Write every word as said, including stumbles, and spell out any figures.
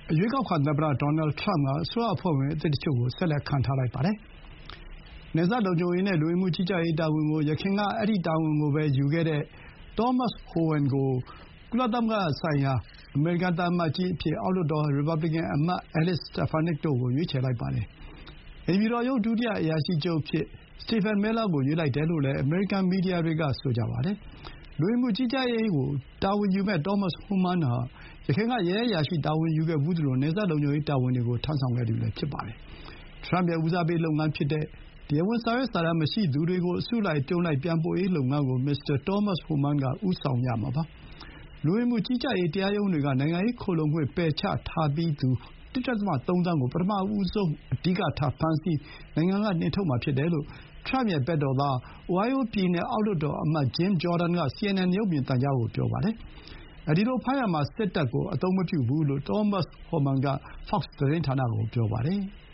ရွေးကောက်ခံသမ္မတဒေါ်နယ်ထရမ့်ကအစိုးရအဖွဲ့ဝင်အသစ်တချို့ကိုဆက်လက်ခန့်ထားလိုက်ပါတယ်။နယ်စပ်လုံခြုံရေးနဲ့လူဝင်မှုကြီးကြပ်ရေးတာဝန်ကိုယခင်ကအဲဒီတာဝန်ကိုပဲယူခဲ့တဲ့ Thomas Homan ကို ကုလသမဂ္ဂဆိုင်ရာအမေရိကန်သံအမတ်ကြီးအဖြစ် အောက်လွှတ်တော်ရီပါဘလီကန်အမတ် Elise Stefanik တို့ကို ရွေးချယ်လိုက်ပါတယ်။အိမ်ဖြူတော်ရုံး ဒုတိယအရာရှိချုပ်အဖြစ် Stephen Miller ကို ရွေးလိုက်တယ်လို့လည်း အမေရိကန်မီဒီယာတွေကဆိုကြပါတယ်။လူဝင်မှုကြီးကြပ်ရေးကိုတာဝန်ယူမယ့် Thomas Homan ဟာ ယခင်ကရဲအရာရှိတာဝန်ယူခဲ့ဖူးသလို နယ်စပ်လုံခြုံရေးတာဝန်တွေကိုထမ်းဆောင်ခဲ့သူလည်းဖြစ်ပါတယ်။ ထရမ့်ရဲ့ဦးစားပေးလုပ်ငန်းဖြစ်တဲ့ တရားဝင်စာရွက်စာတမ်းမရှိသူတွေကို အစုလိုက်အပြုံလိုက်ပြန်ပို့ရေးလုပ်ငန်းကို မစ္စတာ Thomas Homan က ဦးဆောင်ရမှာပါ။ လူဝင်မှုကြီးကြပ်ရေးတရားရုံးတွေက နိုင်ငံရေးခိုလှုံခွင့်ပယ်ချထားပြီးသူ ၁.၃ သန်းကို ပထမဆုံး အဓိကထားဖမ်းဆီး၊ နိုင်ငံကနှင်ထုတ်မှာဖြစ်တယ်လို့ ထရမ့်ရဲ့ဘက်တော်သား အိုဟိုင်းယိုပြည်နယ်အောက်လွှတ်တော်အမတ် Jim Jordan က စီအင်န်အင်န်ရုပ်မြင်သံကြားကိုပြောပါတယ်။ အဲဒီလိုဖမ်းရာမှာ စစ်တပ်ကိုအသုံးမပြုဘူးလို့ Thomas Homan က Fox သတင်းဌာနကိုပြောပါတယ်။